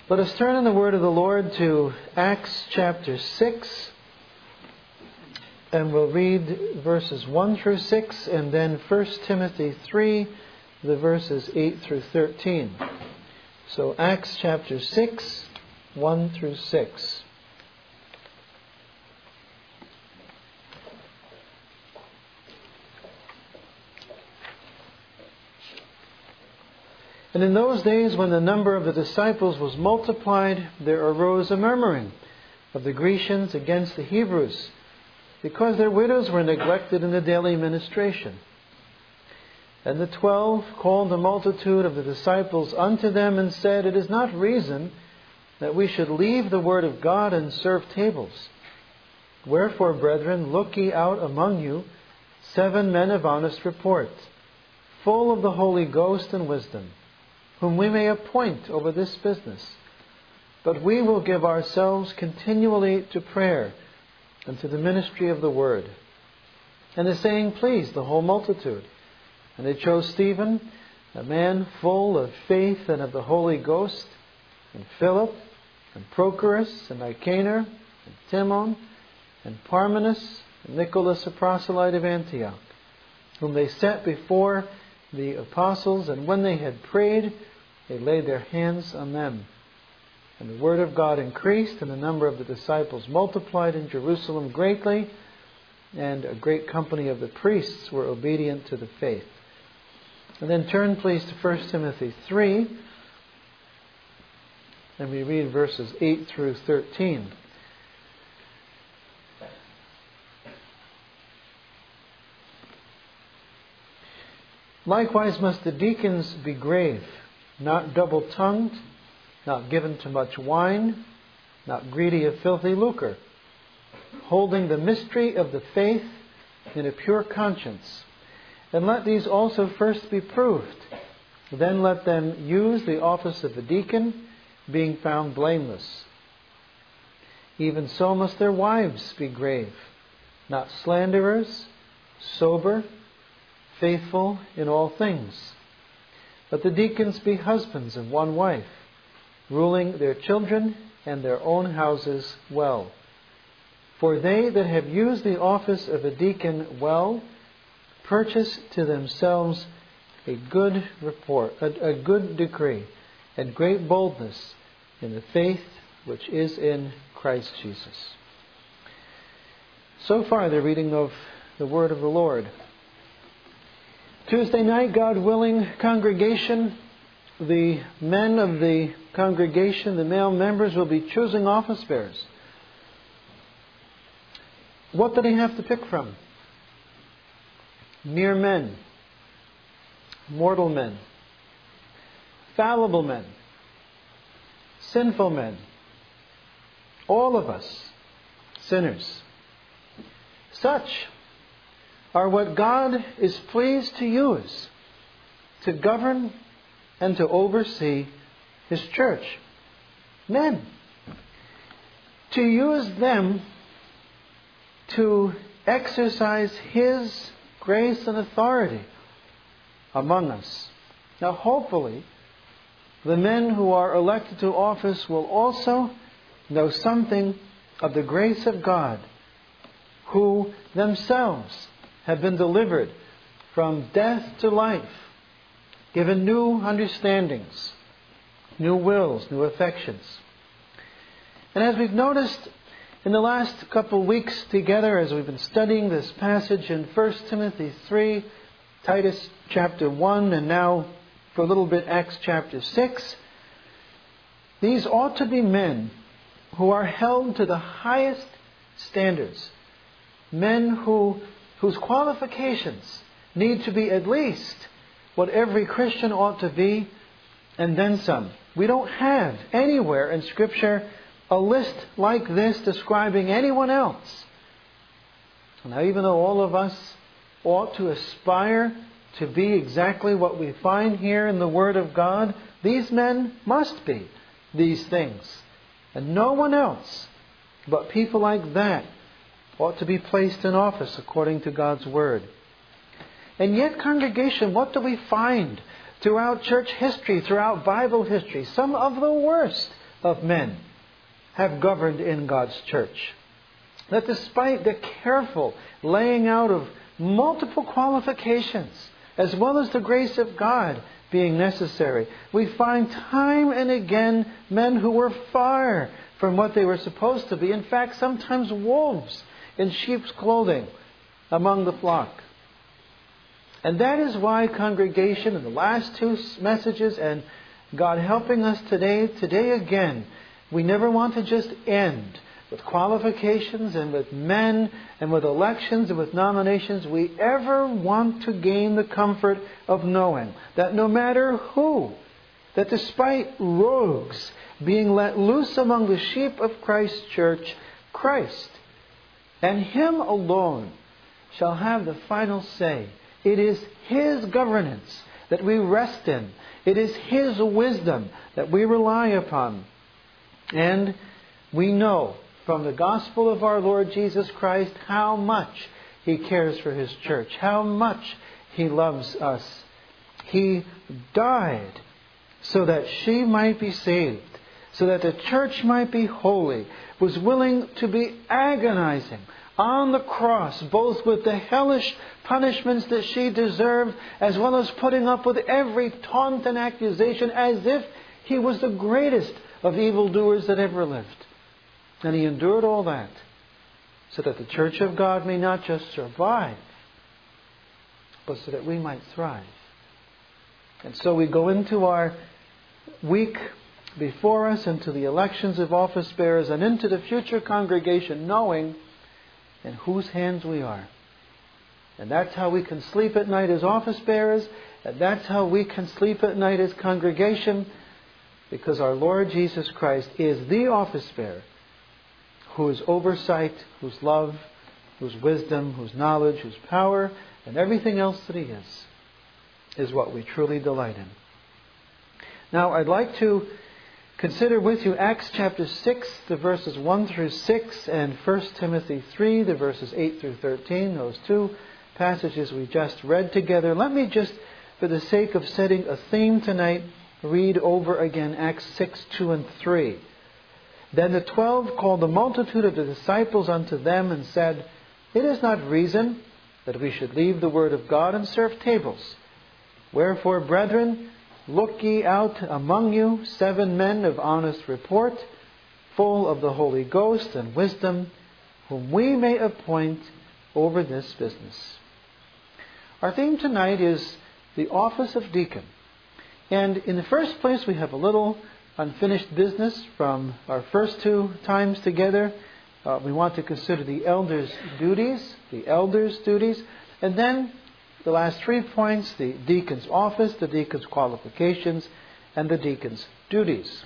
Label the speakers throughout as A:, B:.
A: Let us turn in the word of the Lord to Acts chapter 6, and we'll read verses 1 through 6, and then 1 Timothy 3, the verses 8 through 13. So Acts chapter 6, 1 through 6. And in those days, when the number of the disciples was multiplied, there arose a murmuring of the Grecians against the Hebrews, because their widows were neglected in the daily ministration. And the 12 called the multitude of the disciples unto them, and said, It is not reason that we should leave the word of God and serve tables. Wherefore, brethren, look ye out among you 7 men of honest report, full of the Holy Ghost and wisdom, whom we may appoint over this business. But we will give ourselves continually to prayer and to the ministry of the word. And the saying pleased the whole multitude. And they chose Stephen, a man full of faith and of the Holy Ghost, and Philip, and Prochorus, and Nicanor, and Timon, and Parmenas, and Nicholas, a proselyte of Antioch, whom they set before the apostles, and when they had prayed, they laid their hands on them. And the word of God increased, and the number of the disciples multiplied in Jerusalem greatly, and a great company of the priests were obedient to the faith. And then turn please to 1 Timothy 3, and we read verses 8 through 13. Likewise must the deacons be grave, not double-tongued, not given to much wine, not greedy of filthy lucre, holding the mystery of the faith in a pure conscience. And let these also first be proved. Then let them use the office of a deacon, being found blameless. Even so must their wives be grave, not slanderers, sober, faithful in all things. Let the deacons be husbands of one wife, ruling their children and their own houses well. For they that have used the office of a deacon well purchase to themselves a good report, a good decree, and great boldness in the faith which is in Christ Jesus. So far, the reading of the word of the Lord. Tuesday night, God willing, congregation, the men of the congregation, the male members, will be choosing office bearers. What do they have to pick from? Mere men, mortal men, fallible men, sinful men, all of us, sinners. Such are what God is pleased to use to govern and to oversee His church. Men. To use them to exercise His grace and authority among us. Now, hopefully, the men who are elected to office will also know something of the grace of God, who themselves have been delivered from death to life, given new understandings, new wills, new affections. And as we've noticed in the last couple of weeks together, as we've been studying this passage in 1 Timothy 3, Titus chapter 1, and now for a little bit Acts chapter 6, these ought to be men who are held to the highest standards. Men whose qualifications need to be at least what every Christian ought to be, and then some. We don't have anywhere in Scripture a list like this describing anyone else. Now, even though all of us ought to aspire to be exactly what we find here in the Word of God, these men must be these things. And no one else but people like that ought to be placed in office according to God's Word. And yet, congregation, what do we find throughout church history, throughout Bible history? Some of the worst of men have governed in God's church. That despite the careful laying out of multiple qualifications, as well as the grace of God being necessary, we find time and again men who were far from what they were supposed to be. In fact, sometimes wolves in sheep's clothing among the flock. And that is why, congregation, in the last two messages, and God helping us today again, we never want to just end with qualifications and with men and with elections and with nominations. We ever want to gain the comfort of knowing that no matter who, that despite rogues being let loose among the sheep of Christ's church, Christ and Him alone shall have the final say. It is His governance that we rest in. It is His wisdom that we rely upon. And we know from the gospel of our Lord Jesus Christ how much He cares for His church, how much He loves us. He died so that she might be saved, so that the church might be holy, was willing to be agonizing on the cross, both with the hellish punishments that she deserved, as well as putting up with every taunt and accusation, as if He was the greatest of evildoers that ever lived. And He endured all that so that the church of God may not just survive, but so that we might thrive. And so we go into our week before us, into the elections of office bearers, and into the future congregation, knowing in whose hands we are. And that's how we can sleep at night as office bearers, and that's how we can sleep at night as congregation, because our Lord Jesus Christ is the office bearer, whose oversight, whose love, whose wisdom, whose knowledge, whose power, and everything else that He is what we truly delight in. Now, I'd like to consider with you Acts chapter 6, the verses 1 through 6, and 1 Timothy 3, the verses 8 through 13, those two passages we just read together. Let me just, for the sake of setting a theme tonight, read over again Acts 6, 2 and 3. Then the 12 called the multitude of the disciples unto them and said, It is not reason that we should leave the word of God and serve tables. Wherefore, brethren, look ye out among you 7 men of honest report, full of the Holy Ghost and wisdom, whom we may appoint over this business. Our theme tonight is the office of deacon. And in the first place, we have a little unfinished business from our first two times together. We want to consider the elders' duties, and then the last 3 points, the deacon's office, the deacon's qualifications, and the deacon's duties.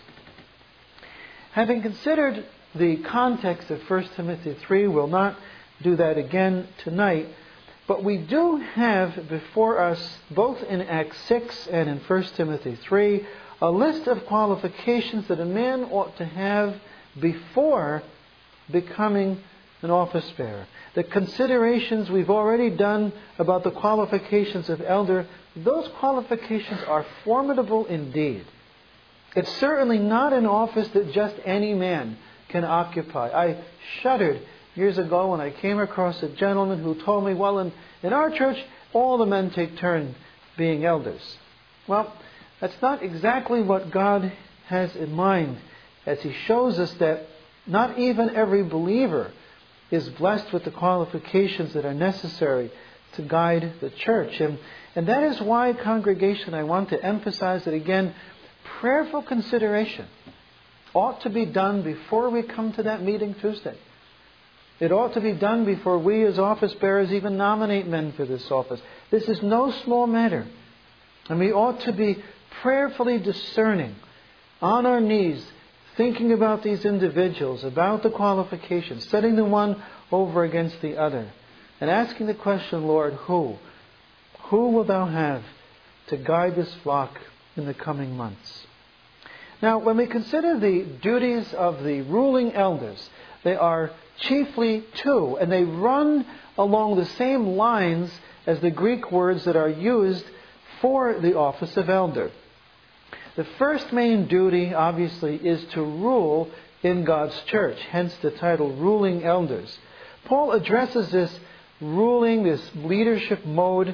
A: Having considered the context of 1 Timothy 3, we'll not do that again tonight, but we do have before us, both in Acts 6 and in 1 Timothy 3, a list of qualifications that a man ought to have before becoming an office bearer. The considerations we've already done about the qualifications of elder, those qualifications are formidable indeed. It's certainly not an office that just any man can occupy. I shuddered years ago when I came across a gentleman who told me, well, in our church, all the men take turn being elders. Well, that's not exactly what God has in mind, as He shows us that not even every believer is blessed with the qualifications that are necessary to guide the church. And that is why, congregation, I want to emphasize that again, prayerful consideration ought to be done before we come to that meeting Tuesday. It ought to be done before we as office bearers even nominate men for this office. This is no small matter. And we ought to be prayerfully discerning, on our knees, thinking about these individuals, about the qualifications, setting the one over against the other, and asking the question, Lord, who will Thou have to guide this flock in the coming months? Now, when we consider the duties of the ruling elders, they are chiefly two, and they run along the same lines as the Greek words that are used for the office of elder. The first main duty, obviously, is to rule in God's church, hence the title, Ruling Elders. Paul addresses this ruling, this leadership mode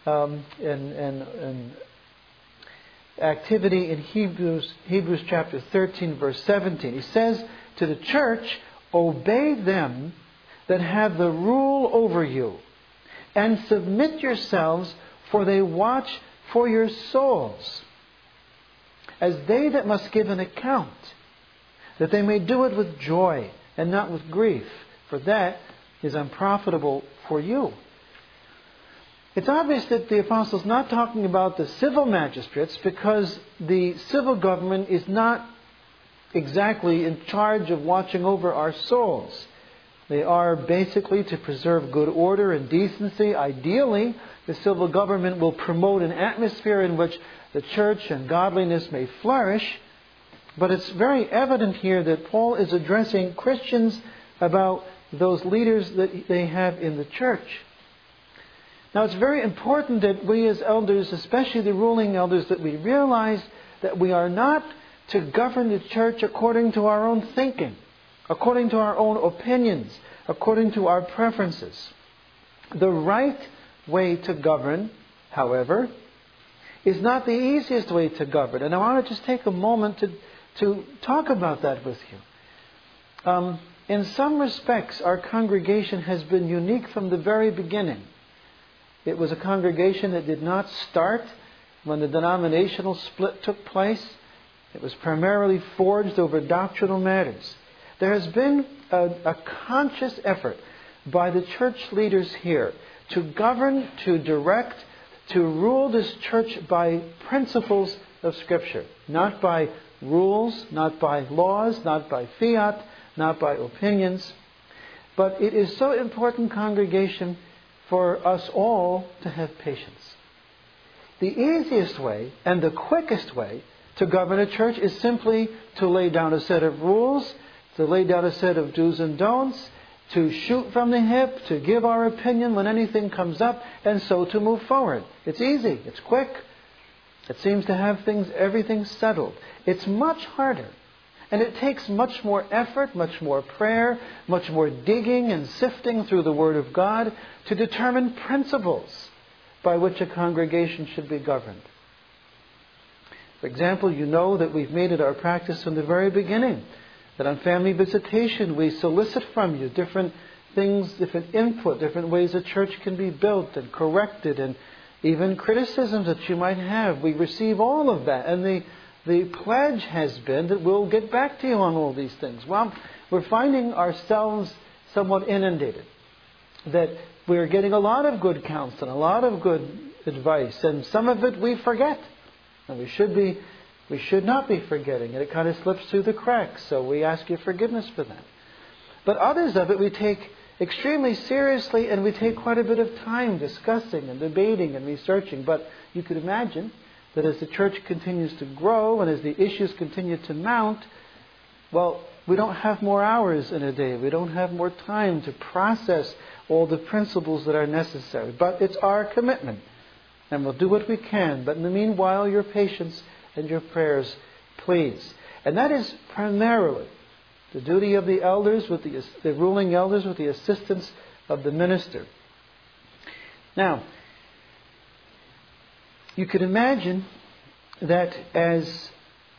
A: and activity in Hebrews chapter 13, verse 17. He says to the church, obey them that have the rule over you, and submit yourselves, for they watch for your souls, as they that must give an account, that they may do it with joy and not with grief, for that is unprofitable for you. It's obvious that the apostle is not talking about the civil magistrates, because the civil government is not exactly in charge of watching over our souls. They are basically to preserve good order and decency. Ideally, the civil government will promote an atmosphere in which the church and godliness may flourish. But it's very evident here that Paul is addressing Christians about those leaders that they have in the church. Now, it's very important that we as elders, especially the ruling elders, that we realize that we are not to govern the church according to our own thinking, according to our own opinions, according to our preferences. The right way to govern, however, is not the easiest way to govern. And I want to just take a moment to talk about that with you. In some respects, our congregation has been unique from the very beginning. It was a congregation that did not start when the denominational split took place. It was primarily forged over doctrinal matters. There has been a conscious effort by the church leaders here to govern, to direct, to rule this church by principles of Scripture. Not by rules, not by laws, not by fiat, not by opinions. But it is so important, congregation, for us all to have patience. The easiest way and the quickest way to govern a church is simply to lay down a set of rules, to lay down a set of do's and don'ts, to shoot from the hip, to give our opinion when anything comes up, and so to move forward. It's easy. It's quick. It seems to have everything settled. It's much harder. And it takes much more effort, much more prayer, much more digging and sifting through the Word of God to determine principles by which a congregation should be governed. For example, you know that we've made it our practice from the very beginning that on family visitation we solicit from you different things, different input, different ways a church can be built and corrected, and even criticisms that you might have. We receive all of that, and the pledge has been that we'll get back to you on all these things. Well, we're finding ourselves somewhat inundated, that we're getting a lot of good counsel, a lot of good advice, and some of it we forget. And we should not be forgetting it. It kind of slips through the cracks, so we ask you forgiveness for that. But others of it we take extremely seriously, and we take quite a bit of time discussing and debating and researching. But you could imagine that as the church continues to grow and as the issues continue to mount, well, we don't have more hours in a day. We don't have more time to process all the principles that are necessary. But it's our commitment, and we'll do what we can. But in the meanwhile, your patience and your prayers, please. And that is primarily the duty of the elders, with the ruling elders, with the assistance of the minister. Now, you could imagine that as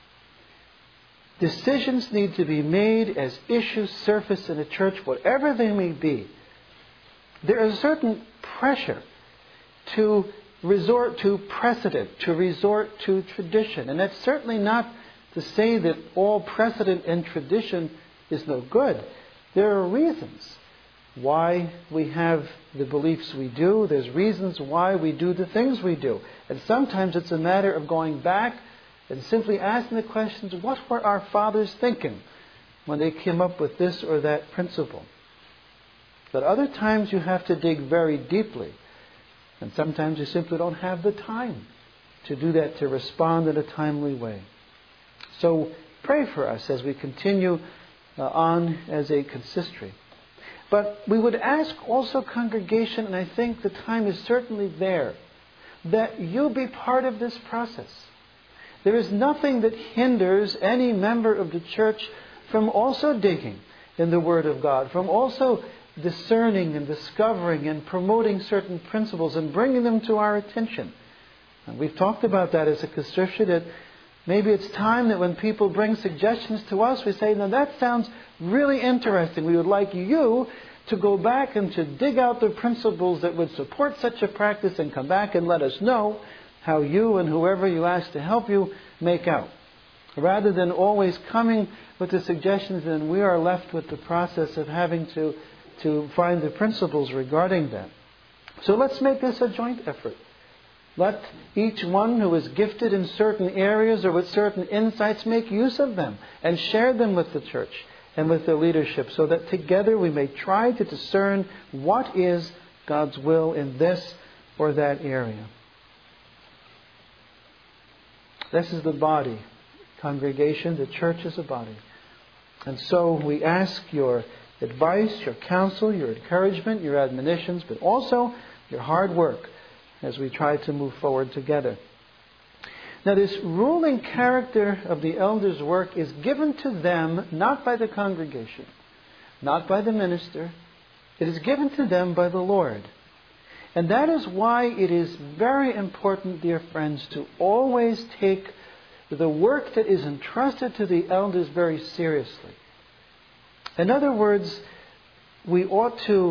A: decisions need to be made, as issues surface in a church, whatever they may be, there is a certain pressure to resort to precedent, to resort to tradition. And that's certainly not to say that all precedent and tradition is no good. There are reasons why we have the beliefs we do. There's reasons why we do the things we do. And sometimes it's a matter of going back and simply asking the questions, what were our fathers thinking when they came up with this or that principle? But other times you have to dig very deeply. And sometimes you simply don't have the time to do that, to respond in a timely way. So pray for us as we continue on as a consistory. But we would ask also, congregation, and I think the time is certainly there, that you be part of this process. There is nothing that hinders any member of the church from also digging in the Word of God, from also discerning and discovering and promoting certain principles and bringing them to our attention. And we've talked about that as a consortia, that maybe it's time that when people bring suggestions to us, we say, now that sounds really interesting. We would like you to go back and to dig out the principles that would support such a practice and come back and let us know how you and whoever you ask to help you make out. Rather than always coming with the suggestions, then we are left with the process of having to find the principles regarding that. So let's make this a joint effort. Let each one who is gifted in certain areas or with certain insights make use of them and share them with the church and with the leadership, so that together we may try to discern what is God's will in this or that area. This is the body. Congregation, the church is a body. And so we ask your advice, your counsel, your encouragement, your admonitions, but also your hard work as we try to move forward together. Now, this ruling character of the elders' work is given to them not by the congregation, not by the minister. It is given to them by the Lord. And that is why it is very important, dear friends, to always take the work that is entrusted to the elders very seriously. In other words, we ought to,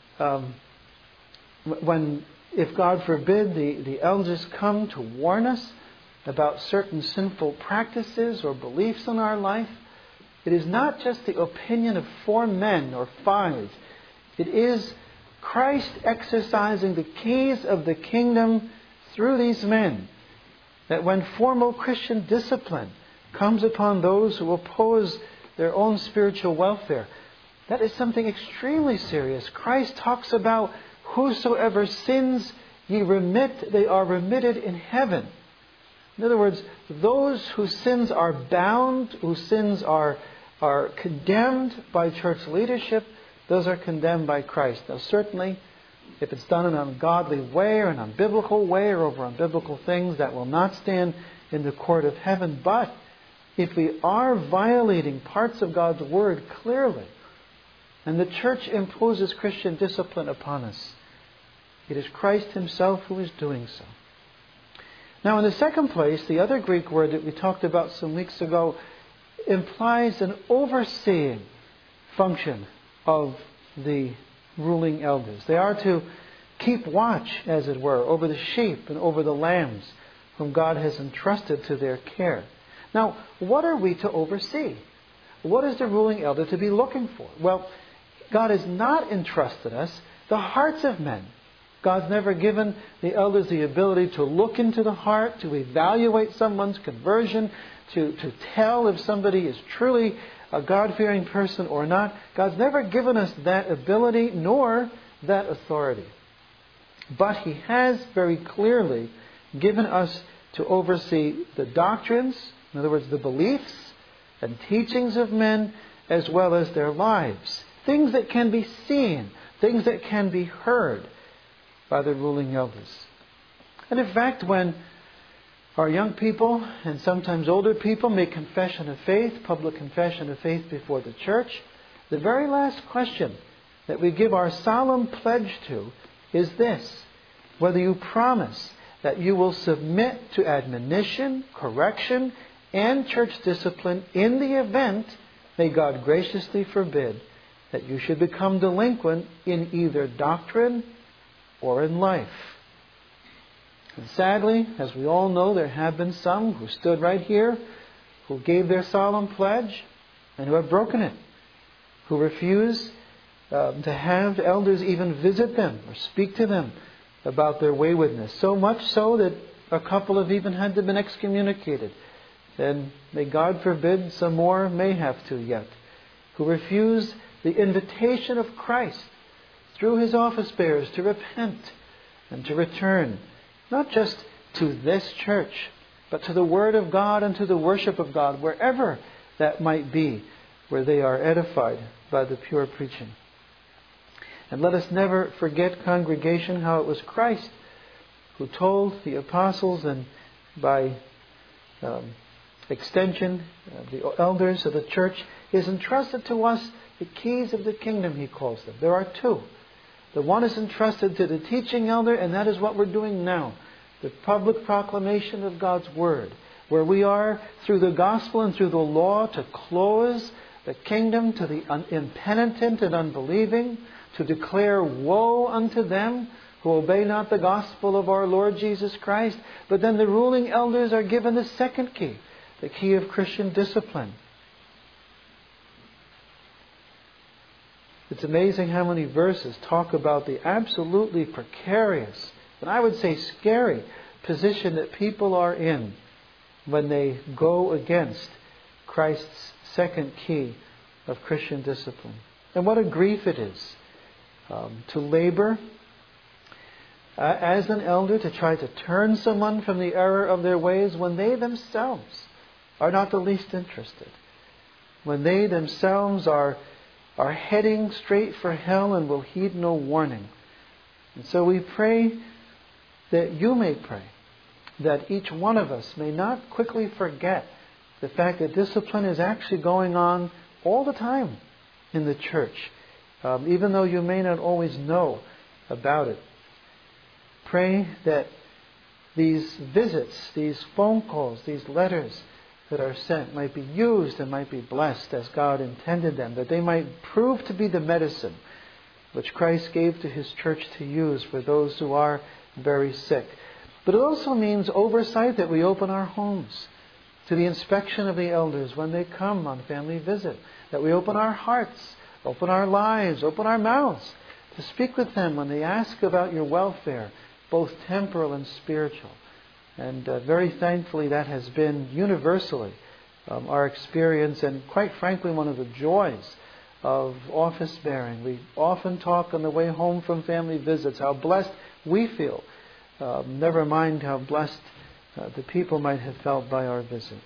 A: if God forbid, the elders come to warn us about certain sinful practices or beliefs in our life, it is not just the opinion of 4 men or 5. It is Christ exercising the keys of the kingdom through these men. That when formal Christian discipline comes upon those who oppose their own spiritual welfare, that is something extremely serious. Christ talks about whosoever sins ye remit, they are remitted in heaven. In other words, those whose sins are bound, whose sins are condemned by church leadership, those are condemned by Christ. Now certainly, if it's done in an ungodly way or an unbiblical way or over unbiblical things, that will not stand in the court of heaven. But if we are violating parts of God's Word clearly, and the church imposes Christian discipline upon us, it is Christ Himself who is doing so. Now, in the second place, the other Greek word that we talked about some weeks ago implies an overseeing function of the ruling elders. They are to keep watch, as it were, over the sheep and over the lambs whom God has entrusted to their care. Now, what are we to oversee? What is the ruling elder to be looking for? Well, God has not entrusted us the hearts of men. God's never given the elders the ability to look into the heart, to evaluate someone's conversion, to tell if somebody is truly a God-fearing person or not. God's never given us that ability nor that authority. But He has very clearly given us to oversee the doctrines, in other words, the beliefs and teachings of men, as well as their lives. Things that can be seen, things that can be heard by the ruling elders. And in fact, when our young people and sometimes older people make confession of faith, public confession of faith before the church, the very last question that we give our solemn pledge to is this: whether you promise that you will submit to admonition, correction, and church discipline in the event, may God graciously forbid, that you should become delinquent in either doctrine or in life. And sadly, as we all know, there have been some who stood right here, who gave their solemn pledge, and who have broken it, who refuse to have elders even visit them or speak to them about their waywardness. So much so that a couple have even had to be excommunicated. And may God forbid some more may have to yet, who refuse the invitation of Christ through His office bearers to repent and to return, not just to this church, but to the Word of God and to the worship of God, wherever that might be, where they are edified by the pure preaching. And let us never forget, congregation, how it was Christ who told the apostles, and by extension, the elders of the church, is entrusted to us the keys of the kingdom, he calls them. There are two. The one is entrusted to the teaching elder, and that is what we're doing now. The public proclamation of God's Word, where we are, through the gospel and through the law, to close the kingdom to the impenitent and unbelieving, to declare woe unto them who obey not the gospel of our Lord Jesus Christ. But then the ruling elders are given the second key, the key of Christian discipline. It's amazing how many verses talk about the absolutely precarious, and I would say scary, position that people are in when they go against Christ's second key of Christian discipline. And what a grief it is to labor as an elder to try to turn someone from the error of their ways when they themselves are not the least interested. When they themselves are heading straight for hell and will heed no warning. And so we pray that you may pray, that each one of us may not quickly forget the fact that discipline is actually going on all the time in the church, even though you may not always know about it. Pray that these visits, these phone calls, these letters that are sent might be used and might be blessed as God intended them, that they might prove to be the medicine which Christ gave to His church to use for those who are very sick. But it also means oversight, that we open our homes to the inspection of the elders when they come on family visit, that we open our hearts, open our lives, open our mouths to speak with them when they ask about your welfare, both temporal and spiritual. And very thankfully that has been universally our experience, and quite frankly one of the joys of office bearing. We often talk on the way home from family visits how blessed we feel, never mind how blessed the people might have felt by our visit.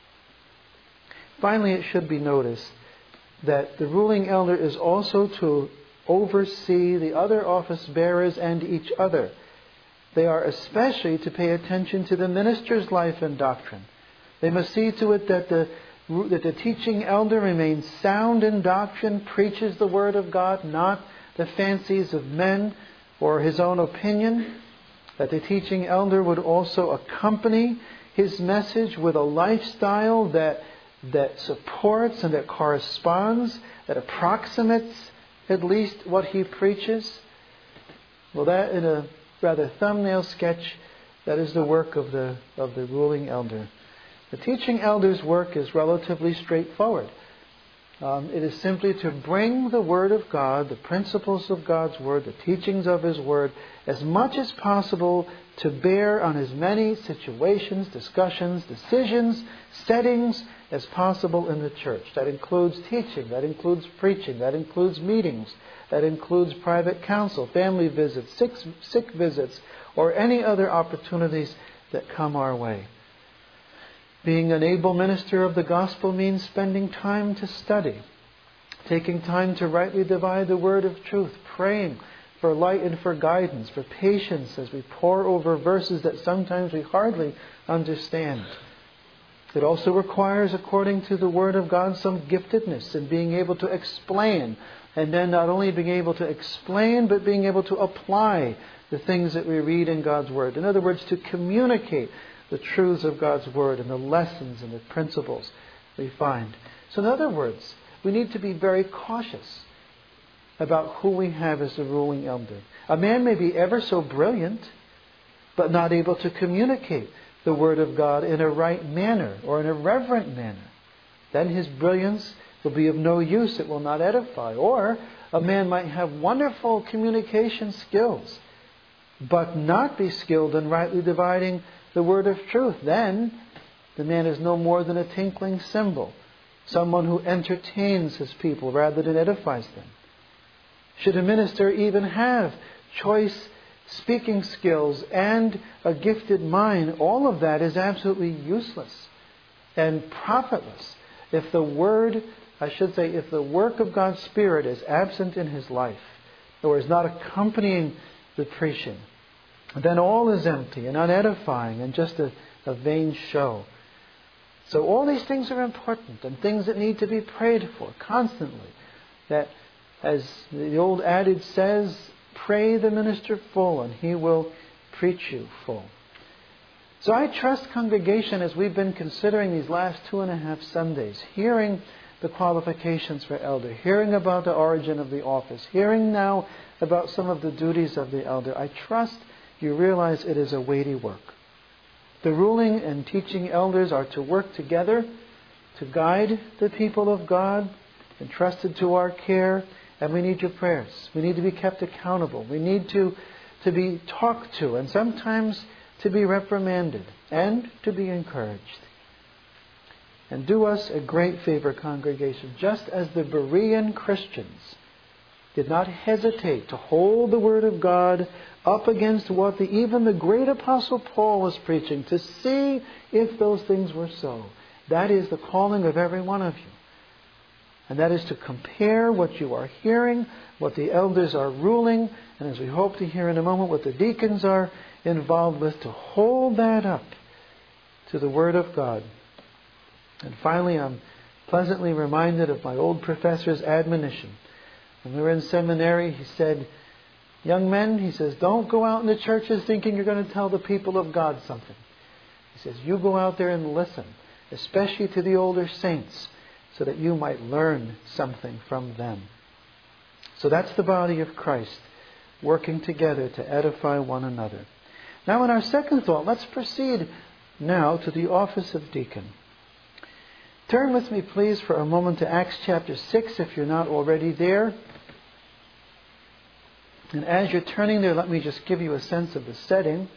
A: Finally, it should be noticed that the ruling elder is also to oversee the other office bearers and each other. They are especially to pay attention to the minister's life and doctrine. They must see to it that the teaching elder remains sound in doctrine, preaches the Word of God, not the fancies of men or his own opinion. That the teaching elder would also accompany his message with a lifestyle that supports and that corresponds, that approximates at least what he preaches. Well, that in a rather thumbnail sketch, that is the work of the ruling elder. The teaching elder's work is relatively straightforward. It is simply to bring the Word of God, the principles of God's Word, the teachings of His Word, as much as possible to bear on as many situations, discussions, decisions, settings as possible in the church. That includes teaching, that includes preaching, that includes meetings, that includes private counsel, family visits, sick visits, or any other opportunities that come our way. Being an able minister of the gospel means spending time to study, taking time to rightly divide the word of truth, praying for light and for guidance, for patience as we pore over verses that sometimes we hardly understand. It also requires, according to the Word of God, some giftedness in being able to explain, and then not only being able to explain, but being able to apply the things that we read in God's Word. In other words, to communicate the truths of God's Word and the lessons and the principles we find. So in other words, we need to be very cautious about who we have as the ruling elder. A man may be ever so brilliant, but not able to communicate the Word of God in a right manner or in a reverent manner. Then his brilliance will be of no use. It will not edify. Or a man might have wonderful communication skills, but not be skilled in rightly dividing the word of truth. Then the man is no more than a tinkling cymbal, someone who entertains his people rather than edifies them. Should a minister even have choice speaking skills and a gifted mind, all of that is absolutely useless and profitless if the word, if the work of God's Spirit is absent in his life or is not accompanying the preaching. Then all is empty and unedifying and just a vain show. So all these things are important and things that need to be prayed for constantly. That, as the old adage says, pray the minister full and he will preach you full. So I trust, congregation, as we've been considering these last 2.5 Sundays, hearing the qualifications for elder, hearing about the origin of the office, hearing now about some of the duties of the elder, I trust you realize it is a weighty work. The ruling and teaching elders are to work together to guide the people of God entrusted to our care, and we need your prayers. We need to be kept accountable. We need to be talked to, and sometimes to be reprimanded and to be encouraged. And do us a great favor, congregation, just as the Berean Christians did not hesitate to hold the Word of God up against what even the great Apostle Paul was preaching, to see if those things were so. That is the calling of every one of you. And that is to compare what you are hearing, what the elders are ruling, and as we hope to hear in a moment, what the deacons are involved with, to hold that up to the Word of God. And finally, I'm pleasantly reminded of my old professor's admonition. When we were in seminary, he said, young men, he says, don't go out in the churches thinking you're going to tell the people of God something. He says, you go out there and listen, especially to the older saints, so that you might learn something from them. So that's the body of Christ, working together to edify one another. Now in our second thought, let's proceed now to the office of deacon. Turn with me, please, for a moment to Acts chapter 6, if you're not already there. And as you're turning there, let me just give you a sense of the setting.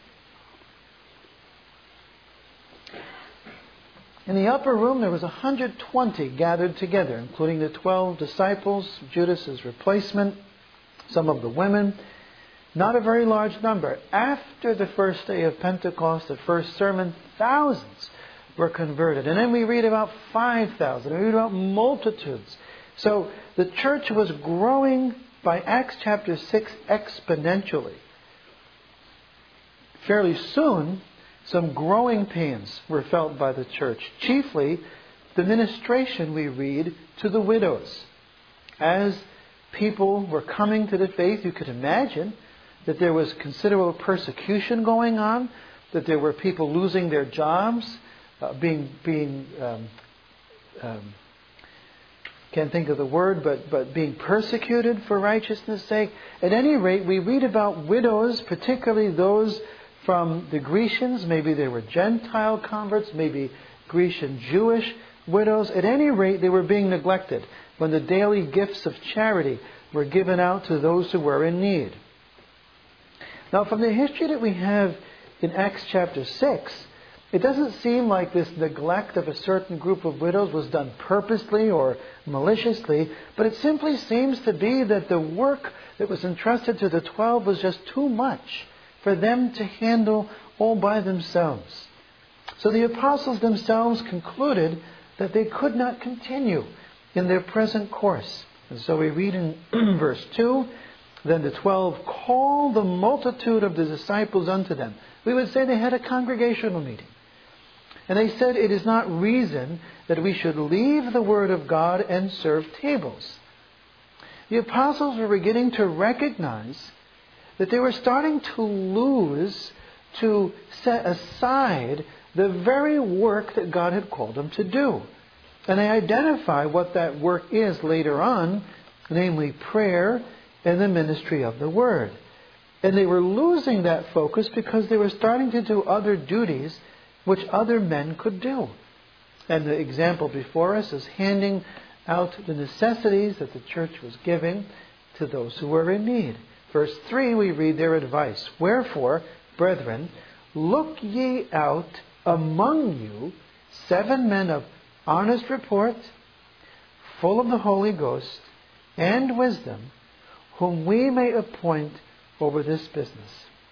A: In the upper room, there was 120 gathered together, including the 12 disciples, Judas's replacement, some of the women. Not a very large number. After the first day of Pentecost, the first sermon, thousands were converted. And then we read about 5,000. We read about multitudes. So the church was growing by Acts chapter 6 exponentially. Fairly soon, some growing pains were felt by the church. Chiefly, the ministration, we read, to the widows. As people were coming to the faith, you could imagine that there was considerable persecution going on, that there were people losing their jobs, can't think of the word, but being persecuted for righteousness' sake. At any rate, we read about widows, particularly those from the Grecians. Maybe they were Gentile converts, maybe Grecian Jewish widows. At any rate, they were being neglected when the daily gifts of charity were given out to those who were in need. Now, from the history that we have in Acts chapter 6, it doesn't seem like this neglect of a certain group of widows was done purposely or maliciously, but it simply seems to be that the work that was entrusted to the 12 was just too much for them to handle all by themselves. So the apostles themselves concluded that they could not continue in their present course. And so we read in verse 2, then the 12 called the multitude of the disciples unto them. We would say they had a congregational meeting. And they said, it is not reason that we should leave the Word of God and serve tables. The apostles were beginning to recognize that they were starting to set aside the very work that God had called them to do. And they identify what that work is later on, namely prayer and the ministry of the Word. And they were losing that focus because they were starting to do other duties which other men could do. And the example before us is handing out the necessities that the church was giving to those who were in need. Verse 3, we read their advice. Wherefore, brethren, look ye out among you 7 men of honest report, full of the Holy Ghost and wisdom, whom we may appoint over this business.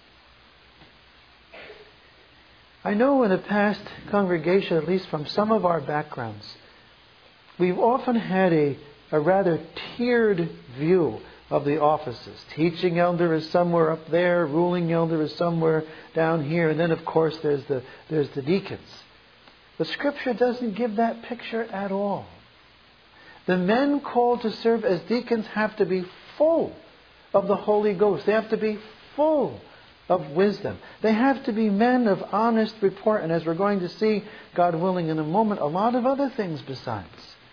A: I know in the past congregation, at least from some of our backgrounds, we've often had a rather tiered view of the offices. Teaching elder is somewhere up there, ruling elder is somewhere down here, and then of course there's the deacons. But Scripture doesn't give that picture at all. The men called to serve as deacons have to be full of the Holy Ghost. They have to be full of wisdom. They have to be men of honest report. And as we're going to see, God willing, in a moment, a lot of other things besides.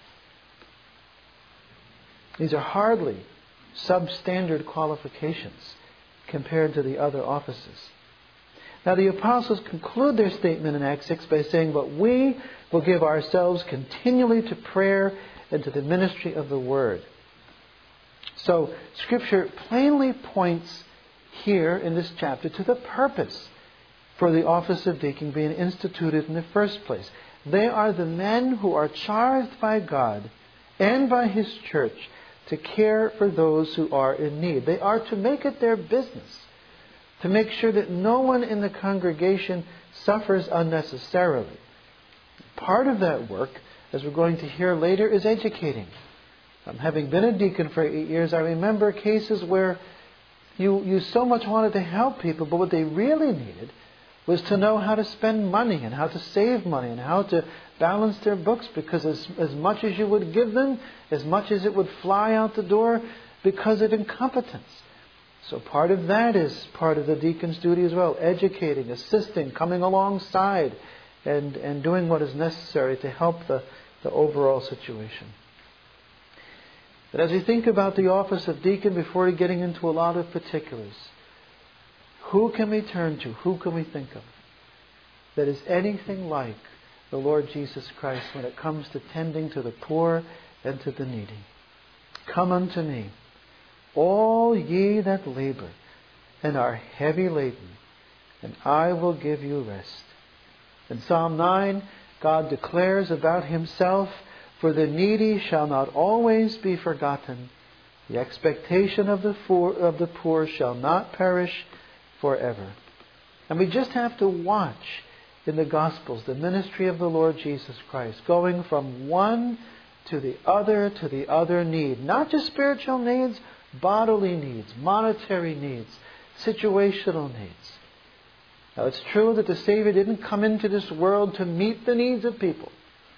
A: These are hardly substandard qualifications compared to the other offices. Now the apostles conclude their statement in Acts 6 by saying, "But we will give ourselves continually to prayer and to the ministry of the Word." So Scripture plainly points here in this chapter to the purpose for the office of deacon being instituted in the first place. They are the men who are charged by God and by His church to care for those who are in need. They are to make it their business to make sure that no one in the congregation suffers unnecessarily. Part of that work, as we're going to hear later, is educating. Having been a deacon for 8 years, I remember cases where you so much wanted to help people, but what they really needed was to know how to spend money and how to save money and how to balance their books, because as much as you would give them, as much as it would fly out the door because of incompetence. So part of that is part of the deacon's duty as well, educating, assisting, coming alongside and doing what is necessary to help the overall situation. But as we think about the office of deacon, before getting into a lot of particulars, who can we turn to? Who can we think of that is anything like the Lord Jesus Christ when it comes to tending to the poor and to the needy? "Come unto me, all ye that labor and are heavy laden, and I will give you rest." In Psalm 9, God declares about Himself, "For the needy shall not always be forgotten. The expectation of the poor shall not perish forever." And we just have to watch in the Gospels the ministry of the Lord Jesus Christ, going from one to the other need. Not just spiritual needs, bodily needs, monetary needs, situational needs. Now it's true that the Savior didn't come into this world to meet the needs of people.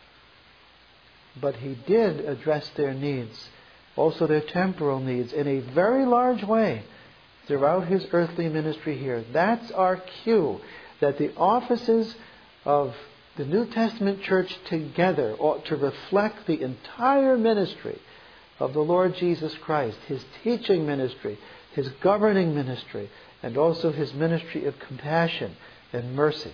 A: But He did address their needs, also their temporal needs, in a very large way throughout His earthly ministry here. That's our cue, that the offices of the New Testament church together ought to reflect the entire ministry of the Lord Jesus Christ, His teaching ministry, His governing ministry, and also His ministry of compassion and mercy.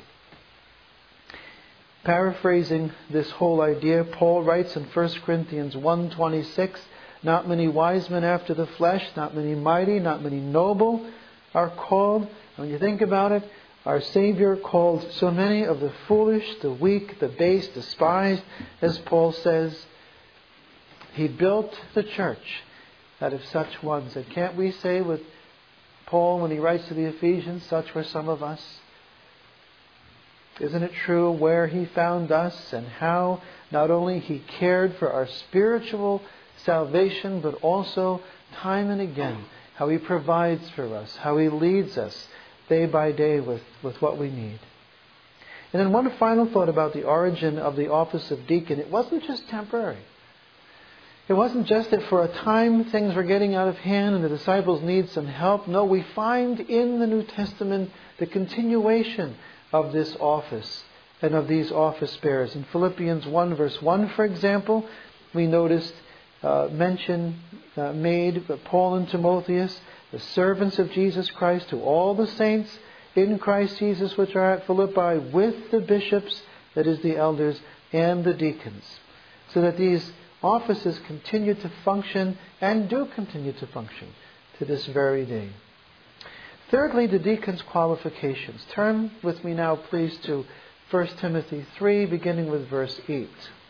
A: Paraphrasing this whole idea, Paul writes in 1 Corinthians 1:26, "Not many wise men after the flesh, not many mighty, not many noble are called." When you think about it, our Savior called so many of the foolish, the weak, the base, despised, as Paul says. He built the church out of such ones. And can't we say with Paul when he writes to the Ephesians, "Such were some of us"? Isn't it true where He found us and how not only He cared for our spiritual salvation, but also time and again how He provides for us, how He leads us day by day with what we need. And then one final thought about the origin of the office of deacon. It wasn't just temporary. It wasn't just that for a time things were getting out of hand and the disciples need some help. No, we find in the New Testament the continuation of this office and of these office bearers. In Philippians 1 verse 1, for example, we noticed mention made by Paul and Timotheus, the servants of Jesus Christ, to all the saints in Christ Jesus which are at Philippi, with the bishops, that is the elders, and the deacons. So that these offices continue to function and do continue to function to this very day. Thirdly, the deacon's qualifications. Turn with me now, please, to 1 Timothy 3, beginning with verse 8.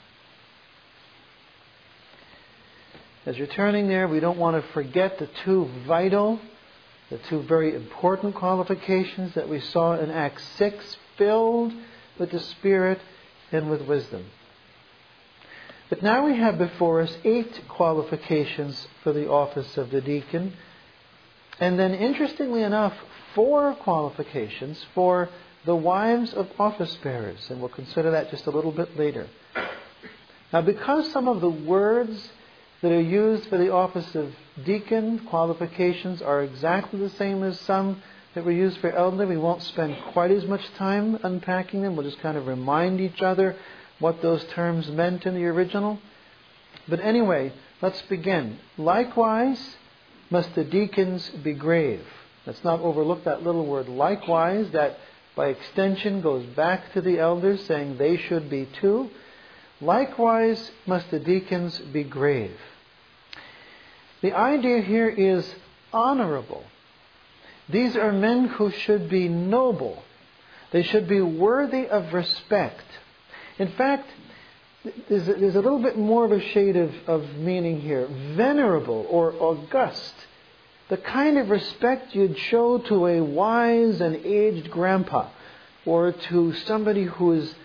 A: As you're turning there, we don't want to forget the two very important qualifications that we saw in Acts 6, filled with the Spirit and with wisdom. But now we have before us 8 qualifications for the office of the deacon. And then, interestingly enough, 4 qualifications for the wives of office bearers. And we'll consider that just a little bit later. Now, because some of the words that are used for the office of deacon, qualifications, are exactly the same as some that were used for elder, we won't spend quite as much time unpacking them. We'll just kind of remind each other what those terms meant in the original. But anyway, let's begin. Likewise must the deacons be grave. Let's not overlook that little word likewise, that by extension goes back to the elders, saying they should be too. Likewise must the deacons be grave. The idea here is honorable. These are men who should be noble. They should be worthy of respect. In fact, there's a little bit more of a shade of meaning here. Venerable or august. The kind of respect you'd show to a wise and aged grandpa, or to somebody who's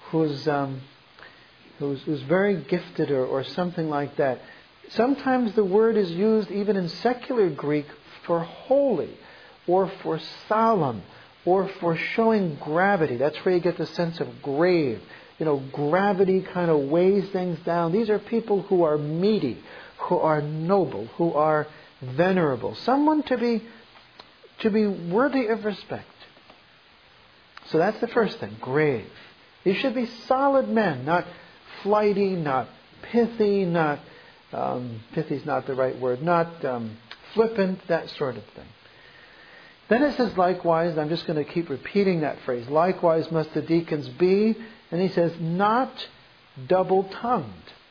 A: very gifted, or something like that. Sometimes the word is used even in secular Greek for holy, or for solemn, or for showing gravity. That's where you get the sense of grave. Gravity kind of weighs things down. These are people who are meaty, who are noble, who are venerable. Someone to be worthy of respect. So that's the first thing, grave. These should be solid men, not flighty, not pithy, not pithy's not the right word, not flippant, that sort of thing. Then it says likewise, I'm just going to keep repeating that phrase, likewise must the deacons be, and he says, not double-tongued.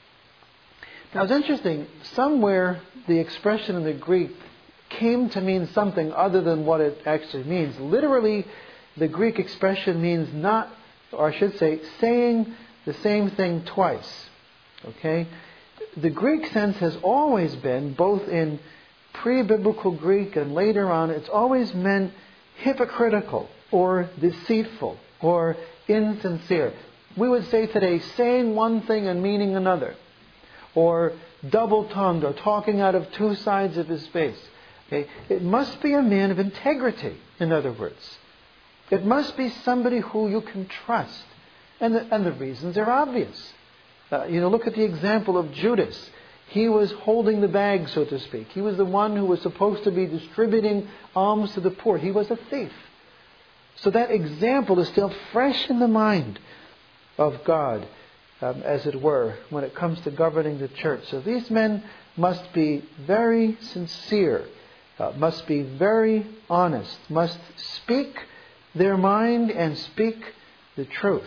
A: Now it's interesting, somewhere the expression in the Greek came to mean something other than what it actually means. Literally, the Greek expression means not, or I should say, saying the same thing twice. Okay? The Greek sense has always been, both in pre-biblical Greek and later on, it's always meant hypocritical or deceitful or insincere. We would say today, saying one thing and meaning another. Or double-tongued, or talking out of two sides of his face. Okay? It must be a man of integrity, in other words. It must be somebody who you can trust. And the reasons are obvious. Look at the example of Judas. He was holding the bag, so to speak. He was the one who was supposed to be distributing alms to the poor. He was a thief. So that example is still fresh in the mind of God, as it were, when it comes to governing the church. So these men must be very sincere, must be very honest, must speak their mind and speak the truth.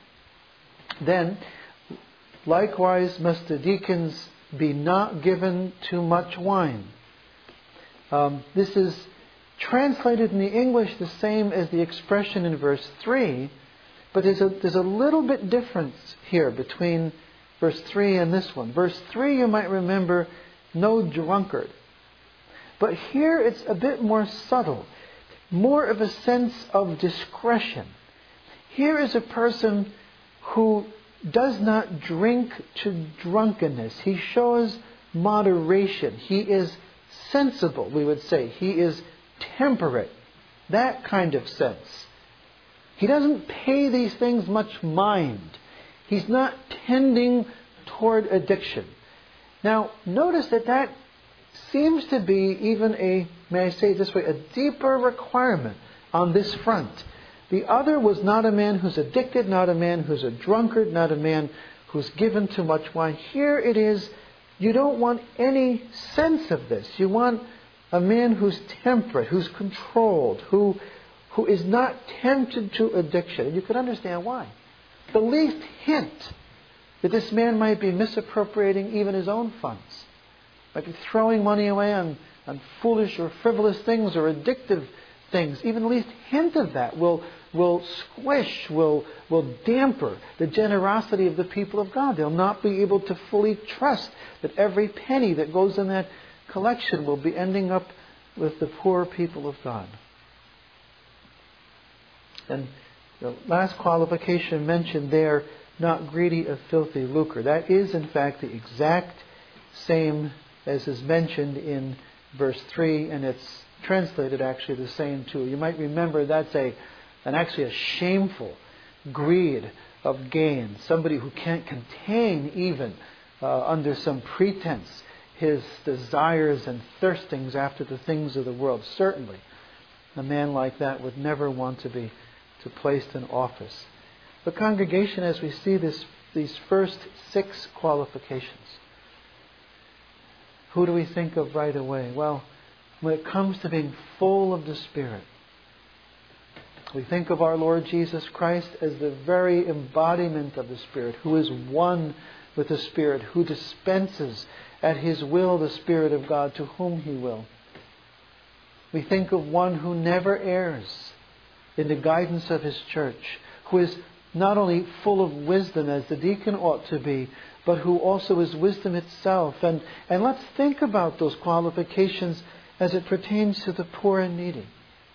A: Then, likewise must the deacons be not given too much wine. This is translated in the English the same as the expression in verse 3, but there's a little bit difference here between verse 3 and this one. Verse 3, you might remember, no drunkard. But here it's a bit more subtle, more of a sense of discretion. Here is a person who does not drink to drunkenness. He shows moderation. He is sensible, we would say. He is temperate. That kind of sense. He doesn't pay these things much mind. He's not tending toward addiction. Now, notice that seems to be even may I say it this way, a deeper requirement on this front. The other was not a man who's addicted, not a man who's a drunkard, not a man who's given too much wine. Here it is, you don't want any sense of this. You want a man who's temperate, who's controlled, who is not tempted to addiction. And you can understand why. The least hint that this man might be misappropriating even his own funds, might be throwing money away on foolish or frivolous things or addictive things, even the least hint of that will squish, will damper the generosity of the people of God. They'll not be able to fully trust that every penny that goes in that collection will be ending up with the poor people of God. And the last qualification mentioned there, not greedy of filthy lucre. That is, in fact, the exact same as is mentioned in verse 3, and it's translated actually the same too. You might remember that's a and actually a shameful greed of gain. Somebody who can't contain even under some pretense his desires and thirstings after the things of the world. Certainly, a man like that would never want to be placed in office. The congregation, as we see these first 6 qualifications, who do we think of right away? Well, when it comes to being full of the Spirit, we think of our Lord Jesus Christ as the very embodiment of the Spirit, who is one with the Spirit, who dispenses at His will the Spirit of God to whom He will. We think of one who never errs in the guidance of His church, who is not only full of wisdom as the deacon ought to be, but who also is wisdom itself. And let's think about those qualifications as it pertains to the poor and needy.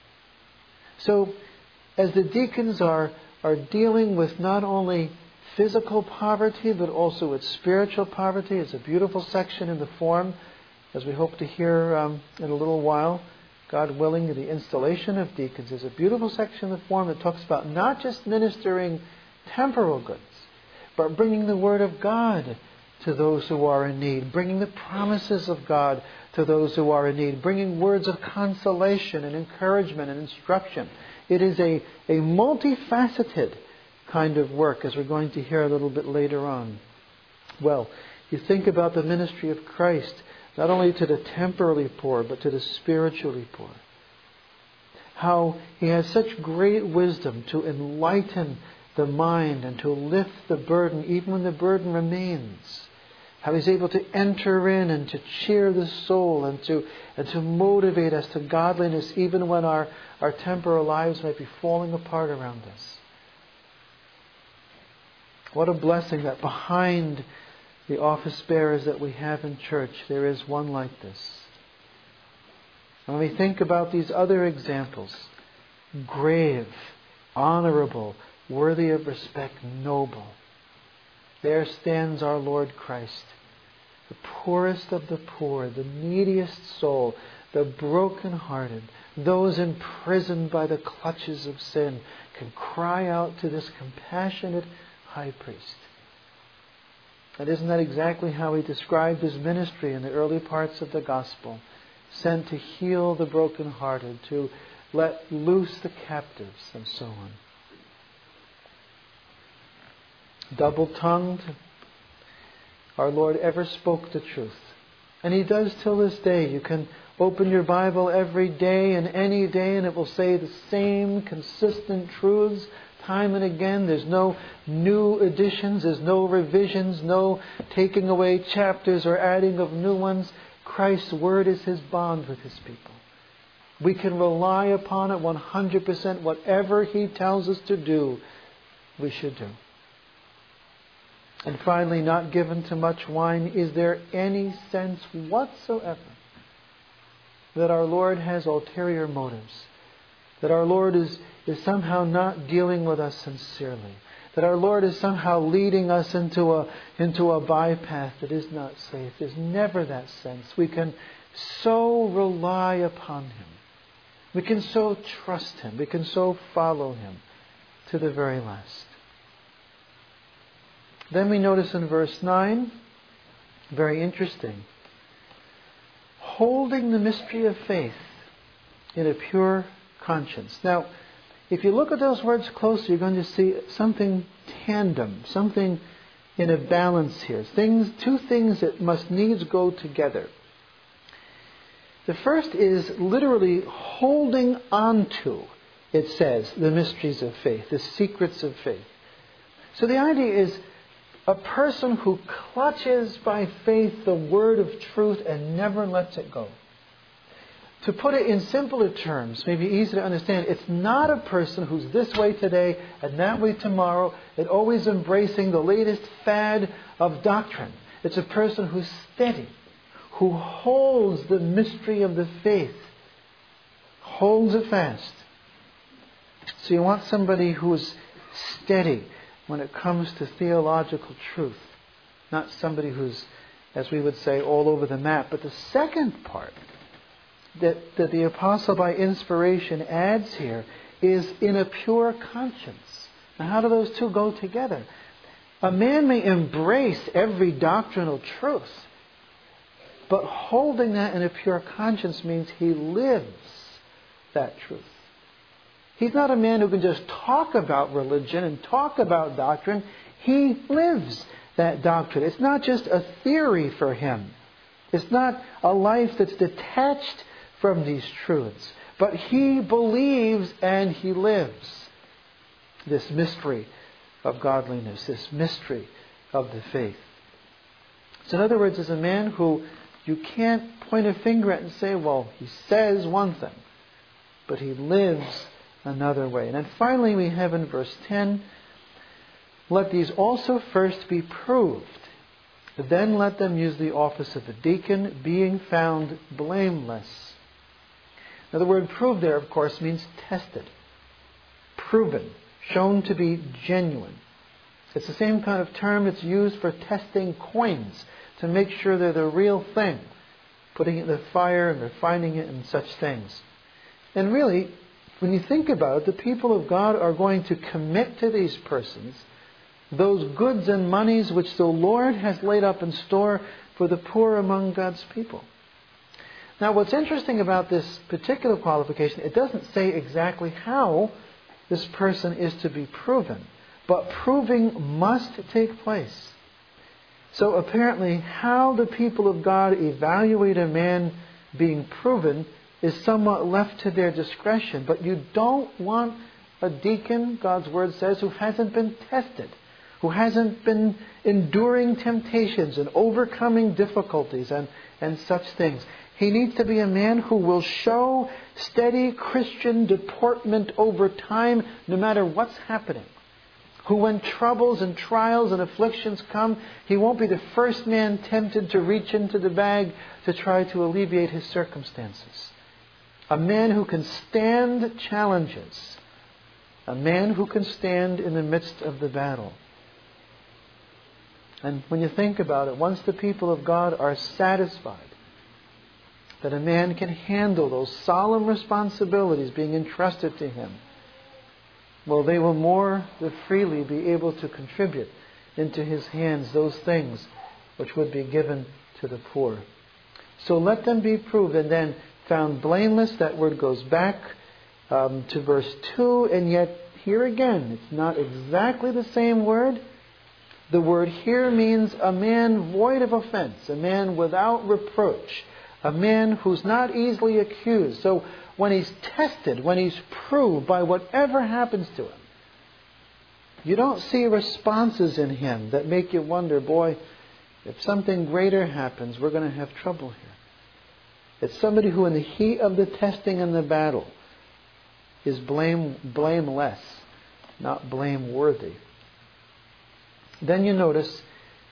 A: So, as the deacons are dealing with not only physical poverty, but also with spiritual poverty. It's a beautiful section in the form, as we hope to hear in a little while, God willing, the installation of deacons is a beautiful section in the form that talks about not just ministering temporal goods, but bringing the Word of God to those who are in need, bringing the promises of God to those who are in need, bringing words of consolation and encouragement and instruction. It is a multifaceted kind of work, as we're going to hear a little bit later on. Well, you think about the ministry of Christ, not only to the temporally poor, but to the spiritually poor. How He has such great wisdom to enlighten the mind and to lift the burden, even when the burden remains. How He's able to enter in and to cheer the soul and to motivate us to godliness, even when our temporal lives might be falling apart around us. What a blessing that behind the office bearers that we have in church, there is one like this. And when we think about these other examples, grave, honorable, worthy of respect, noble, there stands our Lord Christ, the poorest of the poor, the neediest soul, the broken-hearted, those imprisoned by the clutches of sin, can cry out to this compassionate high priest. And isn't that exactly how He described His ministry in the early parts of the Gospel? Sent to heal the brokenhearted, to let loose the captives, and so on. Double-tongued, our Lord ever spoke the truth. And He does till this day. You can open your Bible every day and any day, and it will say the same consistent truths time and again. There's no new additions, there's no revisions, no taking away chapters or adding of new ones. Christ's Word is His bond with His people. We can rely upon it 100%. Whatever He tells us to do, we should do. And finally, not given to much wine. Is there any sense whatsoever that our Lord has ulterior motives? That our Lord is somehow not dealing with us sincerely? That our Lord is somehow leading us into a bypath that is not safe? There's never that sense. We can so rely upon Him. We can so trust Him. We can so follow Him to the very last. Then we notice in verse 9, very interesting, holding the mystery of faith in a pure conscience. Now, if you look at those words closely, you're going to see something tandem, something in a balance here. Two things that must needs go together. The first is literally holding onto, it says, the mysteries of faith, the secrets of faith. So the idea is a person who clutches by faith the word of truth and never lets it go. To put it in simpler terms, maybe easy to understand, it's not a person who's this way today and that way tomorrow and always embracing the latest fad of doctrine. It's a person who's steady, who holds the mystery of the faith, holds it fast. So you want somebody who's steady when it comes to theological truth. Not somebody who's, as we would say, all over the map. But the second part that the Apostle by inspiration adds here is in a pure conscience. Now, how do those two go together? A man may embrace every doctrinal truth, but holding that in a pure conscience means he lives that truth. He's not a man who can just talk about religion and talk about doctrine. He lives that doctrine. It's not just a theory for him. It's not a life that's detached from these truths. But he believes and he lives this mystery of godliness, this mystery of the faith. So in other words, it's a man who you can't point a finger at and say, well, he says one thing, but he lives another way. And then finally we have in verse 10, let these also first be proved. Then let them use the office of a deacon, being found blameless. Now the word proved there, of course, means tested, proven, shown to be genuine. It's the same kind of term that's used for testing coins, to make sure they're the real thing, putting it in the fire and refining it and such things. And really, when you think about it, the people of God are going to commit to these persons those goods and monies which the Lord has laid up in store for the poor among God's people. Now, what's interesting about this particular qualification, it doesn't say exactly how this person is to be proven, but proving must take place. So apparently, how the people of God evaluate a man being proven is somewhat left to their discretion. But you don't want a deacon, God's Word says, who hasn't been tested, who hasn't been enduring temptations and overcoming difficulties and such things. He needs to be a man who will show steady Christian deportment over time, no matter what's happening. Who, when troubles and trials and afflictions come, he won't be the first man tempted to reach into the bag to try to alleviate his circumstances. A man who can stand challenges. A man who can stand in the midst of the battle. And when you think about it, once the people of God are satisfied that a man can handle those solemn responsibilities being entrusted to him, well, they will more than freely be able to contribute into his hands those things which would be given to the poor. So let them be proved and then found blameless. That word goes back to verse 2, and yet here again, it's not exactly the same word. The word here means a man void of offense, a man without reproach, a man who's not easily accused. So when he's tested, when he's proved by whatever happens to him, you don't see responses in him that make you wonder, boy, if something greater happens, we're going to have trouble here. It's somebody who in the heat of the testing and the battle is blameless, not blameworthy. Then you notice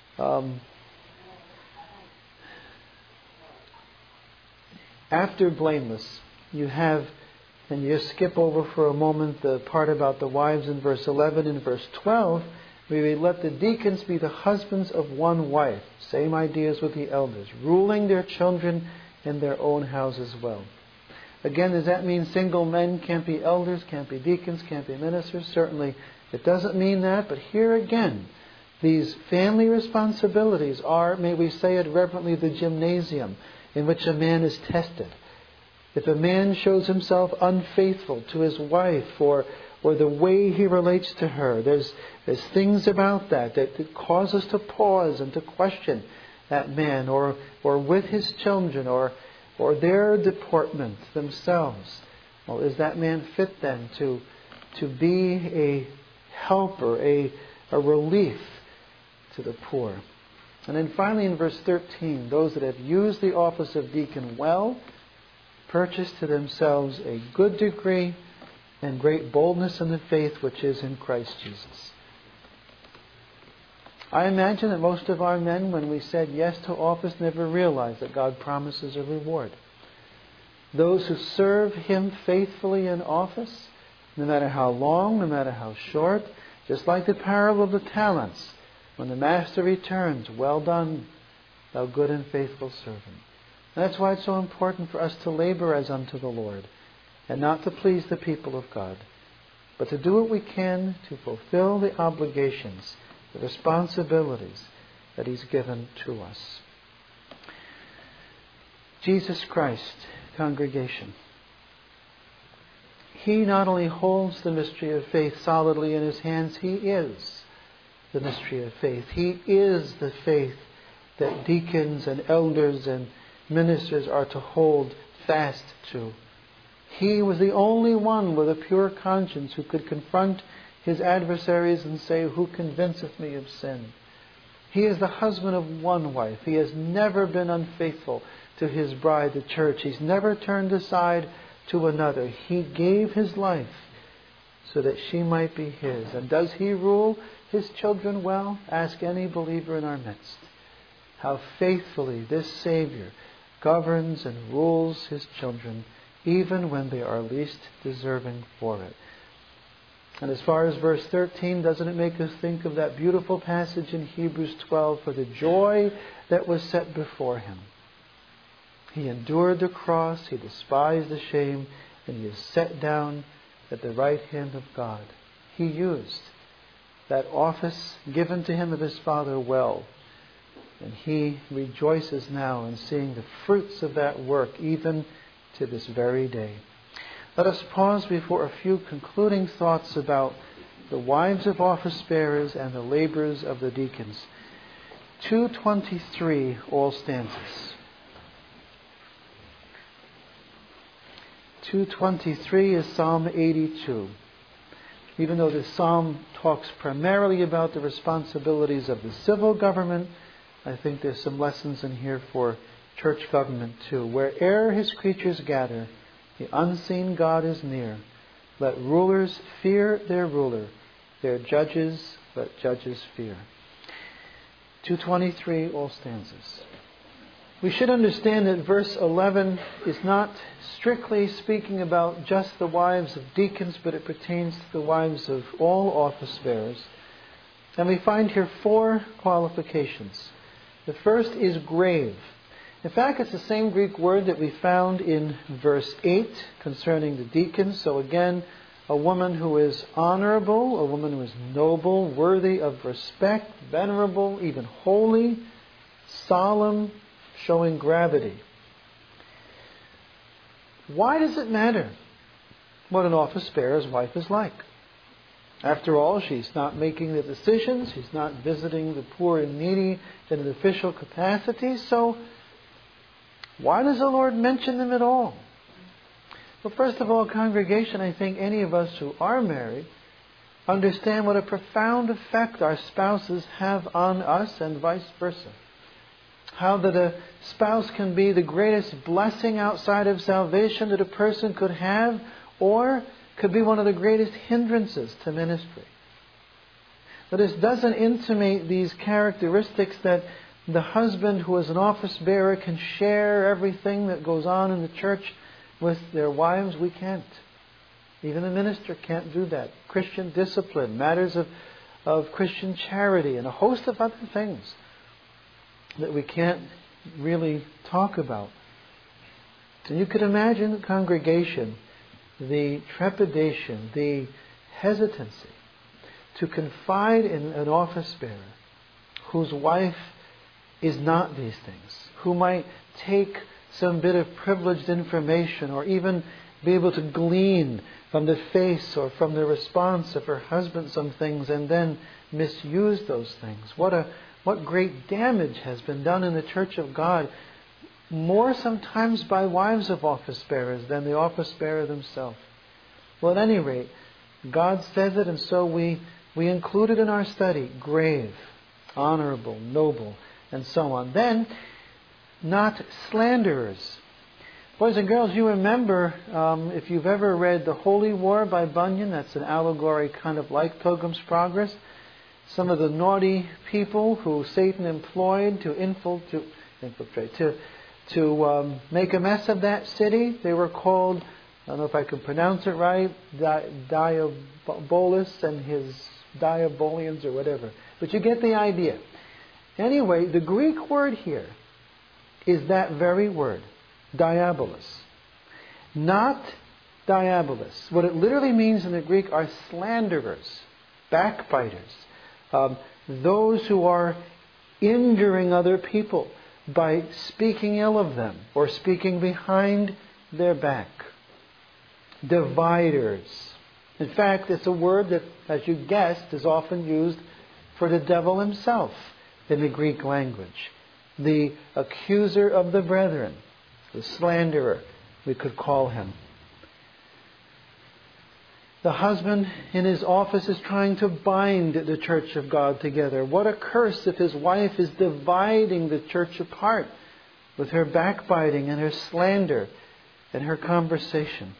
A: after blameless, you have, and you skip over for a moment the part about the wives in verse 11 and verse 12. We read, let the deacons be the husbands of one wife. Same ideas with the elders. Ruling their children in their own house as well. Again, does that mean single men can't be elders, can't be deacons, can't be ministers? Certainly it doesn't mean that. But here again, these family responsibilities are, may we say it reverently, the gymnasium in which a man is tested. If a man shows himself unfaithful to his wife or the way he relates to her, there's things about that cause us to pause and to question that man or with his children or their deportment themselves. Well, is that man fit then to be a helper, a relief to the poor? And then finally in verse 13, those that have used the office of deacon well purchase to themselves a good degree and great boldness in the faith which is in Christ Jesus. I imagine that most of our men, when we said yes to office, never realized that God promises a reward. Those who serve Him faithfully in office, no matter how long, no matter how short, just like the parable of the talents, when the master returns, well done, thou good and faithful servant. And that's why it's so important for us to labor as unto the Lord and not to please the people of God. but to do what we can to fulfill the obligations, the responsibilities that He's given to us. Jesus Christ, congregation, He not only holds the mystery of faith solidly in His hands, He is the mystery of faith. He is the faith that deacons and elders and ministers are to hold fast to. He was the only one with a pure conscience who could confront his adversaries and say, "Who convinceth me of sin?" He is the husband of one wife. He has never been unfaithful to His bride, the church. He's never turned aside to another. He gave His life so that she might be His. And does He rule His children well? Ask any believer in our midst how faithfully this Savior governs and rules His children, even when they are least deserving for it. And as far as verse 13, doesn't it make us think of that beautiful passage in Hebrews 12, for the joy that was set before Him, He endured the cross, He despised the shame, and He is set down at the right hand of God. He used that office given to Him of His Father well, and He rejoices now in seeing the fruits of that work even to this very day. Let us pause before a few concluding thoughts about the wives of office bearers and the labors of the deacons. 223, all stanzas. 223 is Psalm 82. Even though this psalm talks primarily about the responsibilities of the civil government, I think there's some lessons in here for church government too. Where'er His creatures gather, the unseen God is near. Let rulers fear their ruler. Their judges, let judges fear. 223, all stanzas. We should understand that verse 11 is not strictly speaking about just the wives of deacons, but it pertains to the wives of all office bearers. And we find here 4 qualifications. The first is grave. In fact, it's the same Greek word that we found in verse 8 concerning the deacons. So again, a woman who is honorable, a woman who is noble, worthy of respect, venerable, even holy, solemn, showing gravity. Why does it matter what an office bearer's wife is like? After all, she's not making the decisions. She's not visiting the poor and needy in an official capacity. So why does the Lord mention them at all? Well, first of all, congregation, I think any of us who are married understand what a profound effect our spouses have on us and vice versa. How that a spouse can be the greatest blessing outside of salvation that a person could have, or could be one of the greatest hindrances to ministry. But this doesn't intimate these characteristics that the husband who is an office bearer can share everything that goes on in the church with their wives. We can't. Even the minister can't do that. Christian discipline, matters of Christian charity, and a host of other things that we can't really talk about. And you could imagine the congregation, the trepidation, the hesitancy to confide in an office bearer whose wife is not these things, who might take some bit of privileged information or even be able to glean from the face or from the response of her husband some things and then misuse those things. What great damage has been done in the church of God, more sometimes by wives of office bearers than the office bearer themselves. Well, at any rate, God says it, and so we include it in our study. Grave, honorable, noble, and so on. Then, not slanderers. Boys and girls, you remember, if you've ever read The Holy War by Bunyan, that's an allegory kind of like Pilgrim's Progress. Some of the naughty people who Satan employed to infiltrate, to make a mess of that city, they were called, I don't know if I can pronounce it right, Diabolus and his Diabolians or whatever. But you get the idea. Anyway, the Greek word here is that very word, diabolus. Not Diabolos. What it literally means in the Greek are slanderers, backbiters, those who are injuring other people by speaking ill of them or speaking behind their back. Dividers. In fact, it's a word that, as you guessed, is often used for the devil himself in the Greek language. The accuser of the brethren, the slanderer, we could call him. The husband in his office is trying to bind the church of God together. What a curse if his wife is dividing the church apart with her backbiting and her slander and her conversation.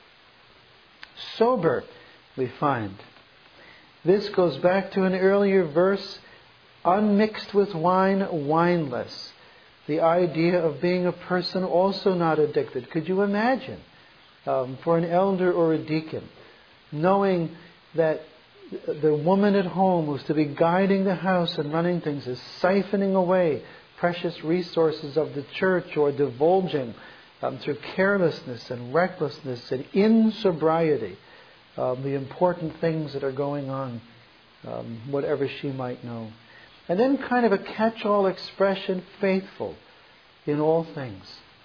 A: Sober, we find. This goes back to an earlier verse, unmixed with wine, wineless. The idea of being a person also not addicted. Could you imagine for an elder or a deacon, knowing that the woman at home who's to be guiding the house and running things is siphoning away precious resources of the church or divulging through carelessness and recklessness and insobriety the important things that are going on, whatever she might know. And then kind of a catch-all expression, faithful in all things.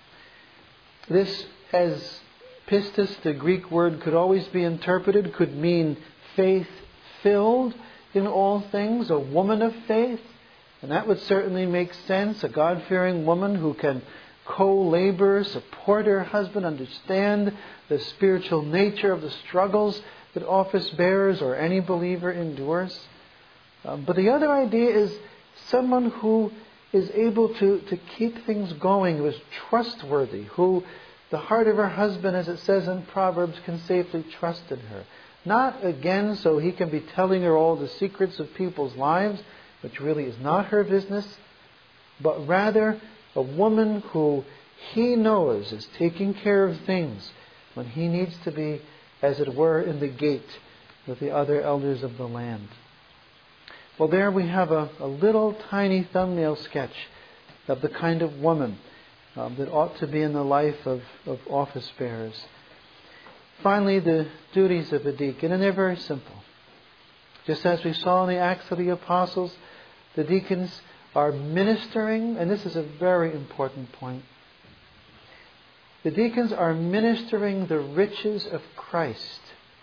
A: This, as pistis, the Greek word, could always be interpreted, could mean faith-filled in all things, a woman of faith. And that would certainly make sense, a God-fearing woman who can co-labor, support her husband, understand the spiritual nature of the struggles that office bearers or any believer endures. But the other idea is someone who is able to keep things going, who is trustworthy, who the heart of her husband, as it says in Proverbs, can safely trust in her. Not, again, so he can be telling her all the secrets of people's lives, which really is not her business, but rather a woman who he knows is taking care of things when he needs to be, as it were, in the gate with the other elders of the land. Well, there we have a little tiny thumbnail sketch of the kind of woman that ought to be in the life of office bearers. Finally, the duties of a deacon, and they're very simple. Just as we saw in the Acts of the Apostles, the deacons are ministering, and this is a very important point. The deacons are ministering the riches of Christ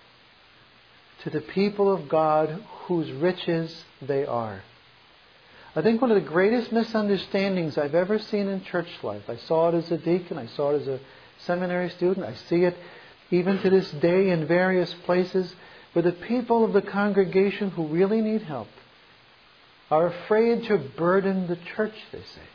A: to the people of God whose riches they are. I think one of the greatest misunderstandings I've ever seen in church life, I saw it as a deacon, I saw it as a seminary student, I see it even to this day in various places, where the people of the congregation who really need help are afraid to burden the church, they say.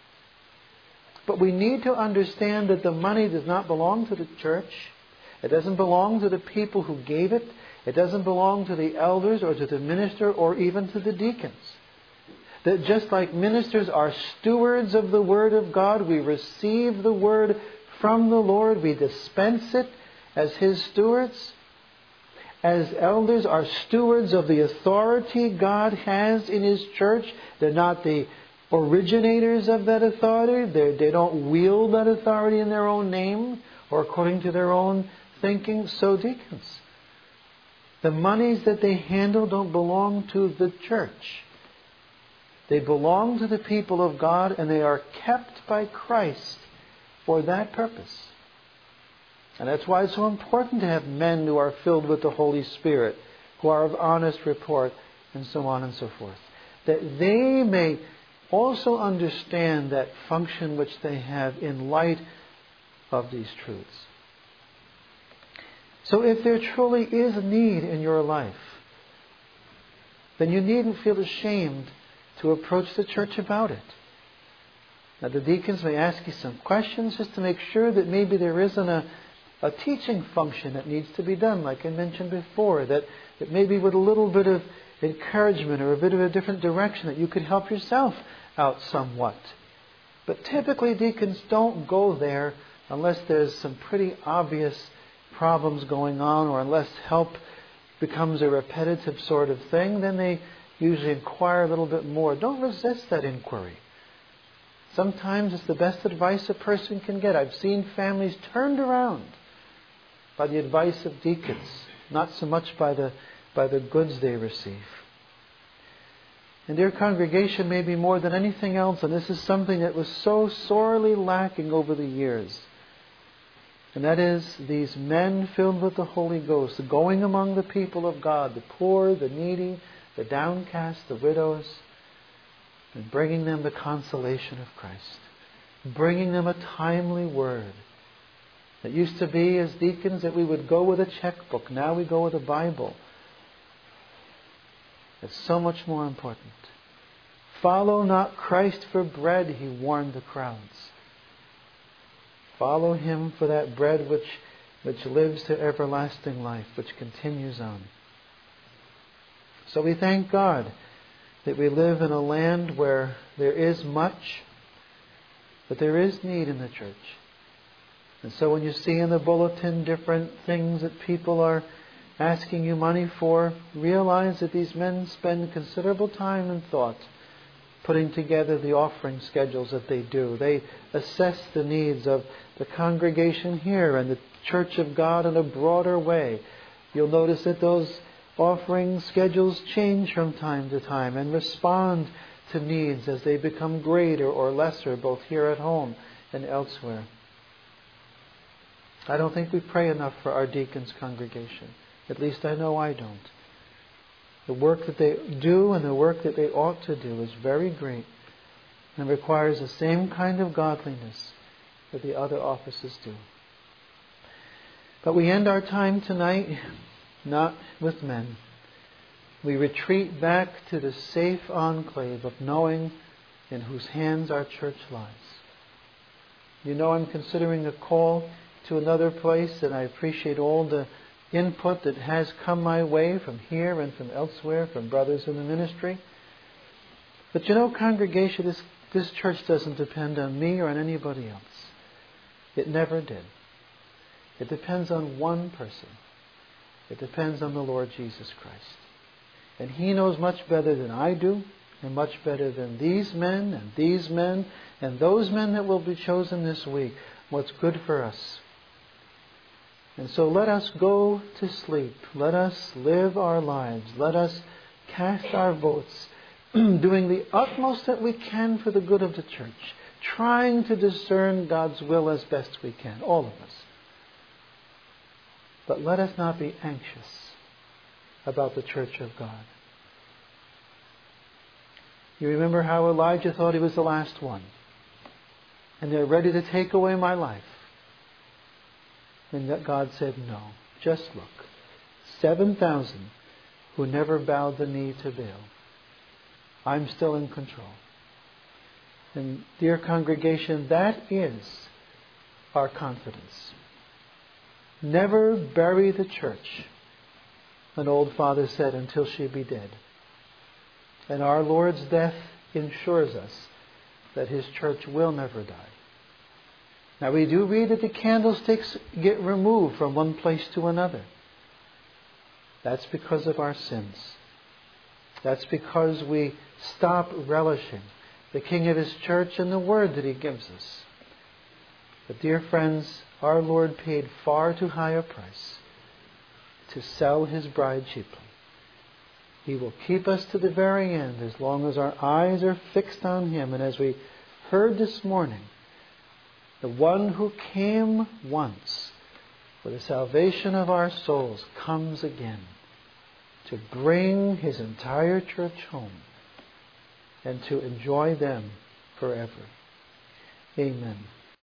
A: But we need to understand that the money does not belong to the church. It doesn't belong to the people who gave it. It doesn't belong to the elders or to the minister or even to the deacons. That just like ministers are stewards of the Word of God, we receive the Word from the Lord, we dispense it as His stewards. As elders are stewards of the authority God has in His church. They're not the originators of that authority. They don't wield that authority in their own name or according to their own thinking. So deacons, the monies that they handle don't belong to the church. They belong to the people of God, and they are kept by Christ for that purpose. And that's why it's so important to have men who are filled with the Holy Spirit, who are of honest report, and so on and so forth. That they may also understand that function which they have in light of these truths. So if there truly is a need in your life, then you needn't feel ashamed to approach the church about it. Now the deacons may ask you some questions just to make sure that maybe there isn't a teaching function that needs to be done, like I mentioned before, that maybe with a little bit of encouragement or a bit of a different direction that you could help yourself out somewhat. But typically deacons don't go there unless there's some pretty obvious problems going on, or unless help becomes a repetitive sort of thing. Then they usually inquire a little bit more. Don't resist that inquiry. Sometimes it's the best advice a person can get. I've seen families turned around by the advice of deacons, not so much by the goods they receive. And dear congregation, maybe more than anything else, and this is something that was so sorely lacking over the years, and that is these men filled with the Holy Ghost, going among the people of God, the poor, the needy, the downcast, the widows, and bringing them the consolation of Christ, bringing them a timely word. It used to be, as deacons, that we would go with a checkbook. Now we go with a Bible. It's so much more important. Follow not Christ for bread, he warned the crowds. Follow him for that bread which lives to everlasting life, which continues on. So we thank God that we live in a land where there is much, but there is need in the church. And so when you see in the bulletin different things that people are asking you money for, realize that these men spend considerable time and thought putting together the offering schedules that they do. They assess the needs of the congregation here and the Church of God in a broader way. You'll notice that those offering schedules change from time to time and respond to needs as they become greater or lesser, both here at home and elsewhere. I don't think we pray enough for our deacons' congregation. At least I know I don't. The work that they do and the work that they ought to do is very great and requires the same kind of godliness that the other offices do. But we end our time tonight not with men. We retreat back to the safe enclave of knowing in whose hands our church lies. You know, I'm considering a call to another place, and I appreciate all the input that has come my way from here and from elsewhere, from brothers in the ministry. But you know, congregation, this church doesn't depend on me or on anybody else. It never did. It depends on one person. It depends on the Lord Jesus Christ. And He knows much better than I do, and much better than these men and those men that will be chosen this week, what's good for us. And so let us go to sleep. Let us live our lives. Let us cast our votes, doing the utmost that we can for the good of the church, trying to discern God's will as best we can, all of us. But let us not be anxious about the church of God. You remember how Elijah thought he was the last one, and they're ready to take away my life. And that God said, no, just look. 7,000 who never bowed the knee to Baal. I'm still in control. And dear congregation, that is our confidence. Never bury the church, an old father said, until she be dead. And our Lord's death ensures us that His church will never die. Now we do read that the candlesticks get removed from one place to another. That's because of our sins. That's because we stop relishing the King of His church and the word that He gives us. But dear friends, our Lord paid far too high a price to sell His bride cheaply. He will keep us to the very end as long as our eyes are fixed on Him. And as we heard this morning, the one who came once for the salvation of our souls comes again to bring His entire church home and to enjoy them forever. Amen.